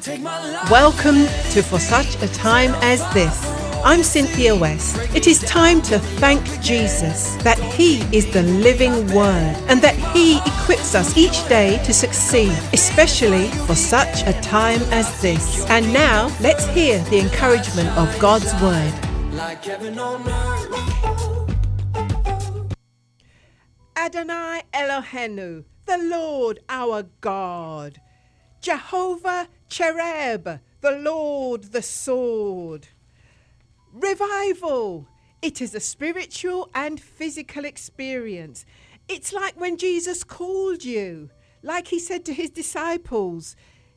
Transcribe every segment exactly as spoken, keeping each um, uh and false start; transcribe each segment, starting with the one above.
Welcome to For Such a Time as This. I'm Cynthia West. It is time to thank Jesus that He is the living Word and that He equips us each day to succeed, especially for such a time as this. And now, let's hear the encouragement of God's Word. Like heaven on earth. Adonai Eloheinu, the Lord our God. Jehovah Cherub, the Lord the sword. Revival. It is a spiritual and physical experience. It's like when Jesus called you, like he said to his disciples.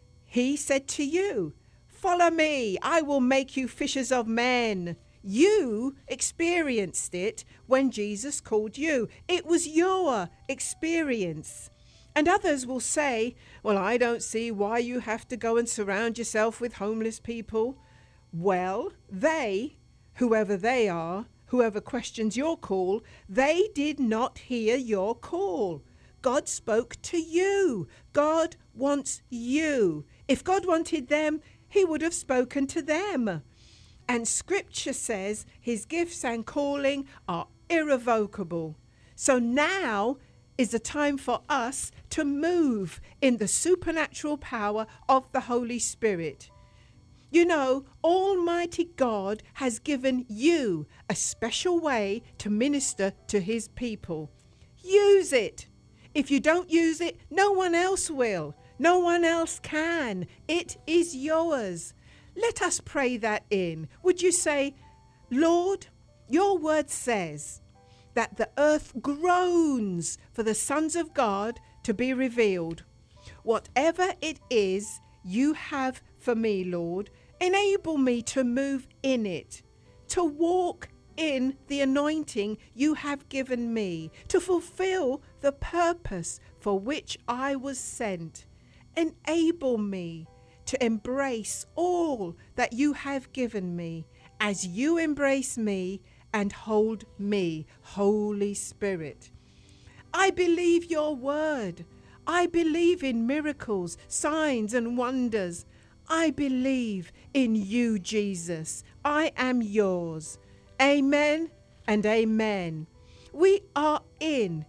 He said to you, follow me, I will make you fishers of men. You experienced it when Jesus called you. It was your experience. And others will say, well, I don't see why you have to go and surround yourself with homeless people. Well, they, whoever they are, whoever questions your call, they did not hear your call. God spoke to you. God wants you. If God wanted them, he would have spoken to them. And Scripture says his gifts and calling are irrevocable. So now is the time for us to move in the supernatural power of the Holy Spirit. You know, Almighty God has given you a special way to minister to his people. Use it. If you don't use it, no one else will. No one else can. It is yours. Let us pray that in. Would you say, Lord, your word says that the earth groans for the sons of God to be revealed. Whatever it is you have for me, Lord, enable me to move in it, to walk in the anointing you have given me, to fulfill the purpose for which I was sent. Enable me to embrace all that you have given me as you embrace me and hold me, Holy Spirit. I believe your word. I believe in miracles, signs and wonders. I believe in you, Jesus. I am yours. Amen and amen. We are in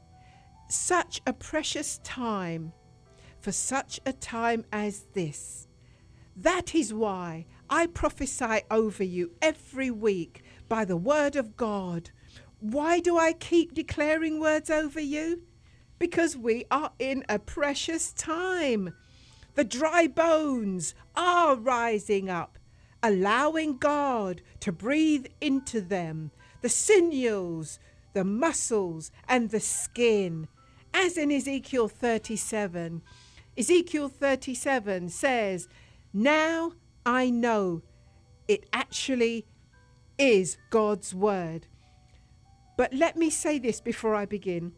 such a precious time, for such a time as this. That is why I prophesy over you every week by the word of God. Why do I keep declaring words over you? Because we are in a precious time. The dry bones are rising up, allowing God to breathe into them, the sinews, the muscles, and the skin. As in Ezekiel thirty-seven. Ezekiel thirty-seven says, now I know it actually is God's word. But let me say this before I begin.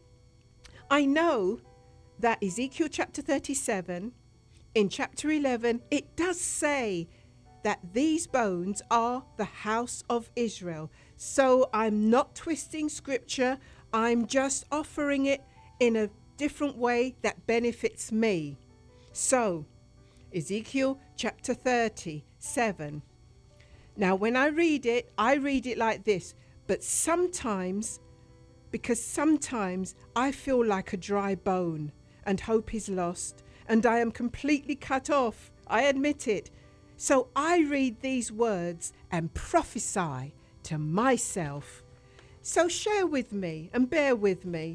I know that Ezekiel chapter thirty-seven, in chapter eleven, it does say that these bones are the house of Israel. So I'm not twisting scripture. I'm just offering it in a different way that benefits me. So, Ezekiel chapter thirty-seven. Now, when I read it, I read it like this. But sometimes, because sometimes I feel like a dry bone and hope is lost and I am completely cut off. I admit it. So I read these words and prophesy to myself. So share with me and bear with me.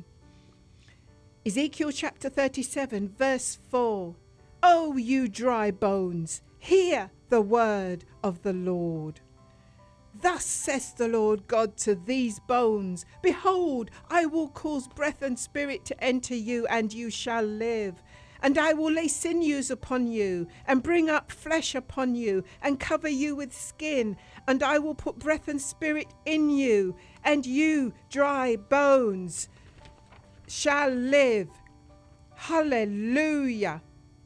Ezekiel chapter thirty-seven, verse four. O you dry bones, hear the word of the Lord. Thus says the Lord God to these bones, behold, I will cause breath and spirit to enter you, and you shall live. And I will lay sinews upon you, and bring up flesh upon you, and cover you with skin. And I will put breath and spirit in you, and you, dry bones, shall live. Hallelujah.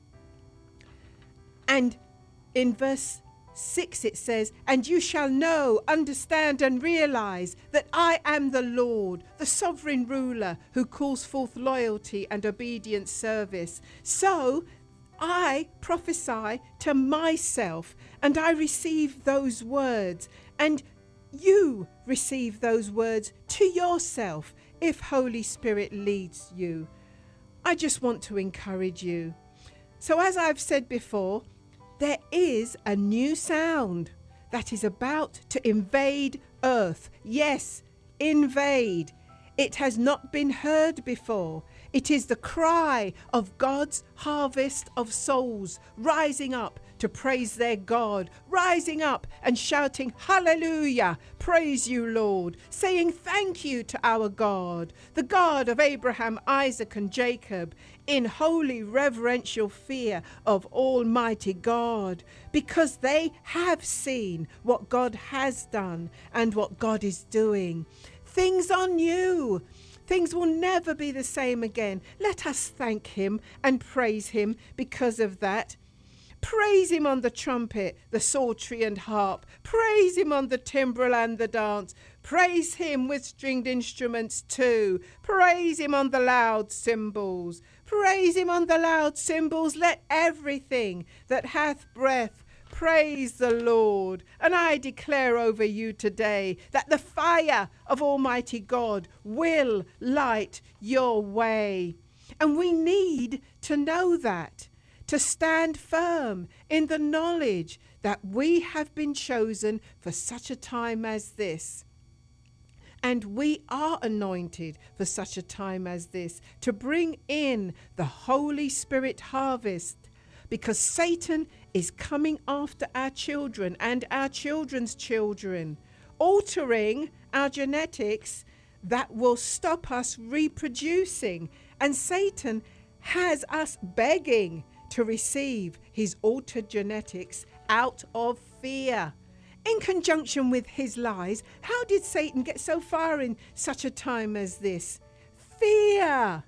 And in verse six it says, and you shall know, understand and realize that I am the Lord, the sovereign ruler who calls forth loyalty and obedient service. So I prophesy to myself and I receive those words, and you receive those words to yourself if Holy Spirit leads you. I just want to encourage you. So as I've said before, there is a new sound that is about to invade earth. Yes, invade. It has not been heard before. It is the cry of God's harvest of souls rising up to praise their God, rising up and shouting, hallelujah, praise you, Lord, saying thank you to our God, the God of Abraham, Isaac and Jacob, in holy reverential fear of Almighty God, because they have seen what God has done and what God is doing. Things are new. Things will never be the same again. Let us thank him and praise him because of that. Praise him on the trumpet, the psaltery and harp. Praise him on the timbrel and the dance. Praise him with stringed instruments too. Praise him on the loud cymbals. Praise him on the loud cymbals. Let everything that hath breath praise the Lord. And I declare over you today that the fire of Almighty God will light your way. And we need to know that, to stand firm in the knowledge that we have been chosen for such a time as this. And we are anointed for such a time as this to bring in the Holy Spirit harvest, because Satan is coming after our children and our children's children, altering our genetics that will stop us reproducing. And Satan has us begging to receive his altered genetics out of fear. In conjunction with his lies, how did Satan get so far in such a time as this? Fear.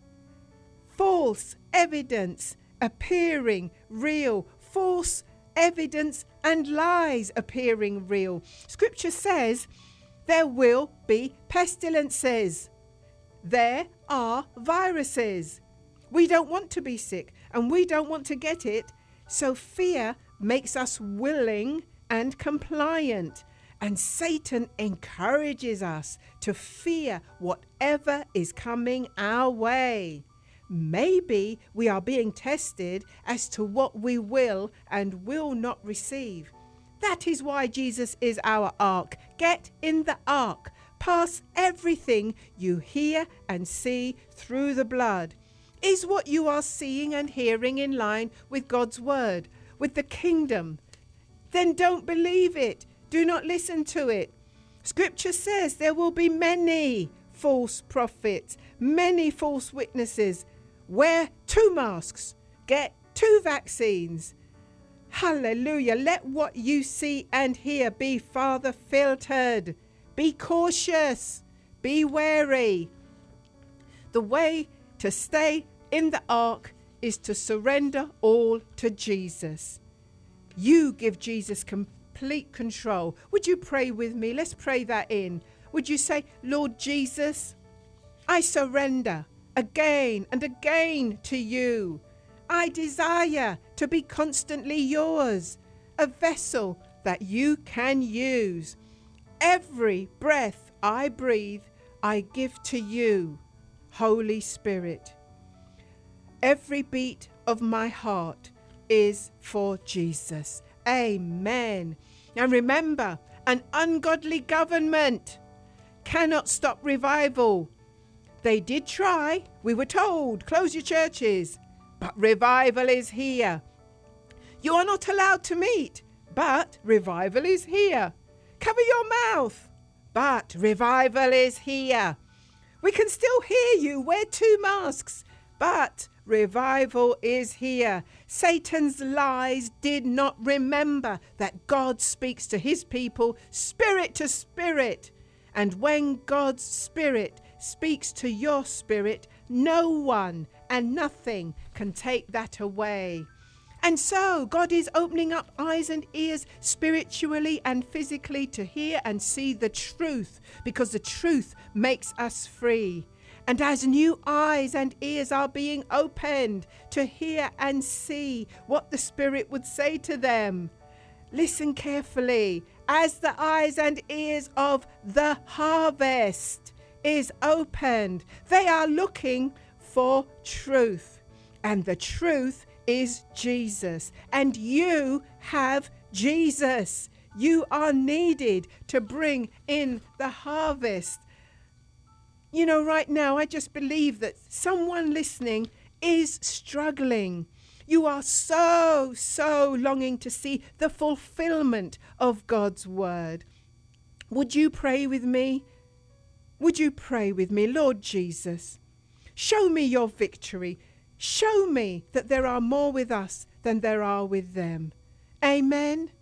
False evidence appearing real. False evidence and lies appearing real. Scripture says there will be pestilences. There are viruses. We don't want to be sick and we don't want to get it. So fear makes us willing and compliant. And Satan encourages us to fear whatever is coming our way. Maybe we are being tested as to what we will and will not receive. That is why Jesus is our ark. Get in the ark. Pass everything you hear and see through the blood. Is what you are seeing and hearing in line with God's word, with the kingdom? Then don't believe it. Do not listen to it. Scripture says there will be many false prophets, many false witnesses. Wear two masks. Get two vaccines. Hallelujah. Let what you see and hear be Father filtered. Be cautious. Be wary. The way to stay in the ark is to surrender all to Jesus. You give Jesus complete control. Would you pray with me? Let's pray that in. Would you say, Lord Jesus, I surrender again and again to you. I desire to be constantly yours, a vessel that you can use. Every breath I breathe, I give to you, Holy Spirit. Every beat of my heart is for Jesus. Amen. And remember, an ungodly government cannot stop revival. They did try. We were told, close your churches. But revival is here. You are not allowed to meet, but revival is here. Cover your mouth, but revival is here. We can still hear you. Wear two masks, but revival is here. Satan's lies did not remember that God speaks to his people spirit to spirit. And when God's spirit speaks to your spirit, no one and nothing can take that away. And so God is opening up eyes and ears spiritually and physically to hear and see the truth, because the truth makes us free. And as new eyes and ears are being opened to hear and see what the Spirit would say to them, listen carefully. As the eyes and ears of the harvest is opened, they are looking for truth. And the truth is Jesus. And you have Jesus. You are needed to bring in the harvest. You know, right now, I just believe that someone listening is struggling. You are so, so longing to see the fulfillment of God's word. Would you pray with me? Would you pray with me? Lord Jesus, show me your victory. Show me that there are more with us than there are with them. Amen.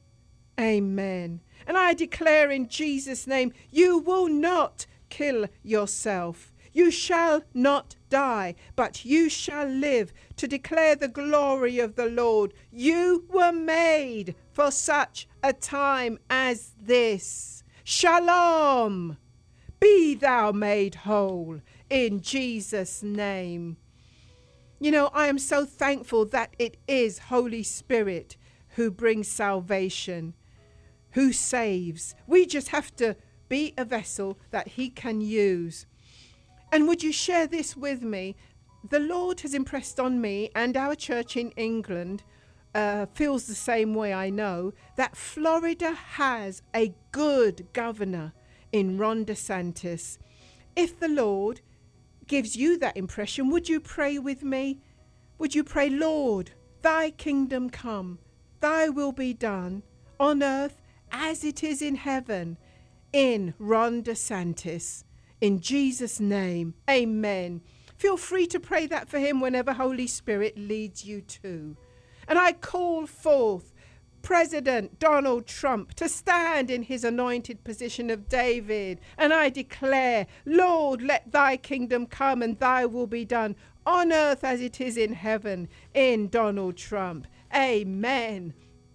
Amen. And I declare in Jesus' name, you will not kill yourself. You shall not die, but you shall live to declare the glory of the Lord. You were made for such a time as this. Shalom. Be thou made whole in Jesus' name. You know, I am so thankful that it is Holy Spirit who brings salvation, who saves. We just have to be a vessel that he can use. And would you share this with me? The Lord has impressed on me, and our church in England uh, feels the same way, I know, that Florida has a good governor in Ron DeSantis. If the Lord gives you that impression, would you pray with me? Would you pray, Lord, thy kingdom come, thy will be done on earth as it is in heaven, in Ron DeSantis. In Jesus' name, amen. Feel free to pray that for him whenever Holy Spirit leads you to. And I call forth President Donald Trump to stand in his anointed position of David. And I declare, Lord, let thy kingdom come and thy will be done on earth as it is in heaven, in Donald Trump. Amen.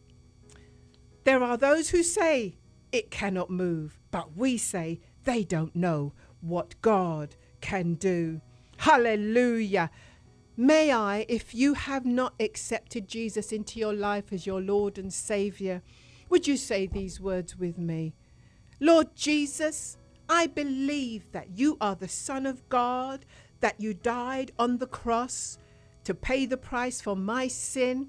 There are those who say it cannot move, but we say they don't know what God can do. Hallelujah. May I, if you have not accepted Jesus into your life as your Lord and Savior, would you say these words with me? Lord Jesus, I believe that you are the Son of God, that you died on the cross to pay the price for my sin.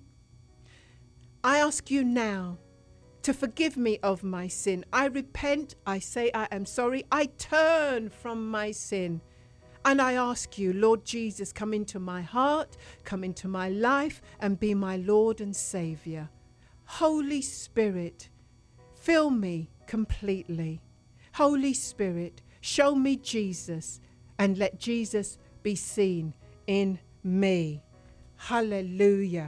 I ask you now to forgive me of my sin. I repent. I say I am sorry. I turn from my sin. And I ask you, Lord Jesus, come into my heart, come into my life, and be my Lord and Savior. Holy Spirit, fill me completely. Holy Spirit, show me Jesus, and let Jesus be seen in me. Hallelujah.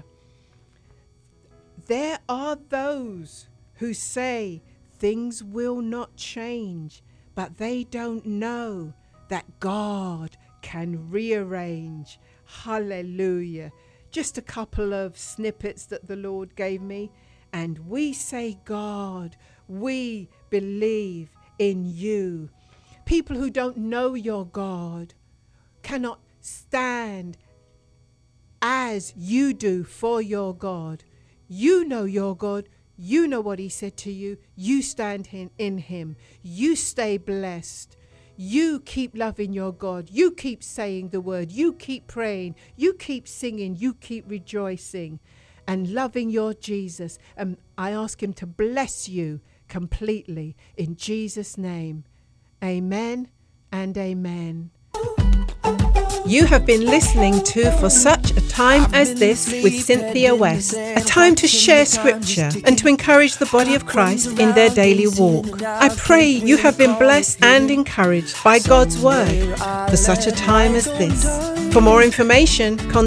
There are those who say things will not change, but they don't know that God can rearrange. Hallelujah. Just a couple of snippets that the Lord gave me. And we say, God, we believe in you. People who don't know your God cannot stand as you do for your God. You know your God. You know what he said to you. You stand in, in him. You stay blessed. You keep loving your God. You keep saying the word. You keep praying. You keep singing. You keep rejoicing and loving your Jesus. And I ask him to bless you completely in Jesus' name. Amen and amen. You have been listening to For Such a Time as This with Cynthia West, a time to share scripture and to encourage the body of Christ in their daily walk. I pray you have been blessed and encouraged by God's word for such a time as this. For more information, contact